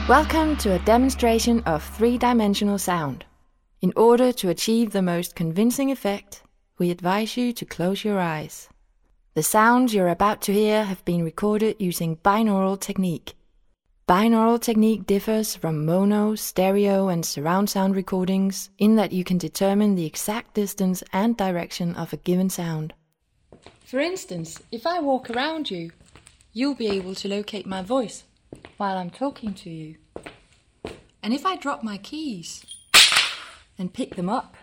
Welcome to a demonstration of three-dimensional sound. In order to achieve the most convincing effect, we advise you to close your eyes. The sounds you're about to hear have been recorded using binaural technique. Binaural technique differs from mono, stereo and surround sound recordings in that you can determine the exact distance and direction of a given sound. For instance, if I walk around you, you'll be able to locate my voice while I'm talking to you. And if I drop my keys and pick them up,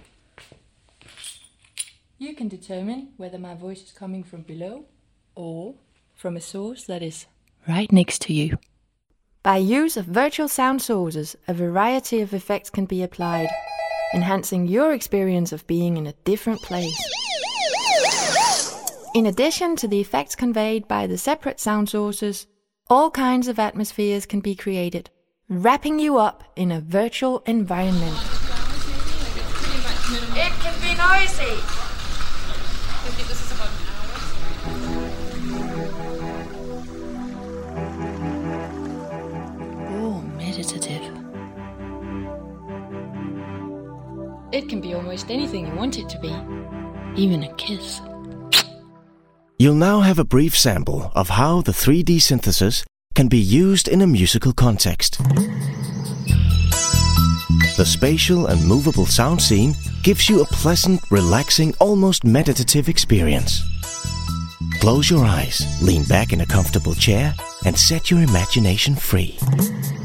you can determine whether my voice is coming from below or from a source that is right next to you. By use of virtual sound sources, a variety of effects can be applied, enhancing your experience of being in a different place. In addition to the effects conveyed by the separate sound sources, all kinds of atmospheres can be created, wrapping you up in a virtual environment. It can be noisy. Or meditative. It can be almost anything you want it to be, even a kiss. You'll now have a brief sample of how the 3D synthesis can be used in a musical context. The spatial and movable sound scene gives you a pleasant, relaxing, almost meditative experience. Close your eyes, lean back in a comfortable chair, and set your imagination free.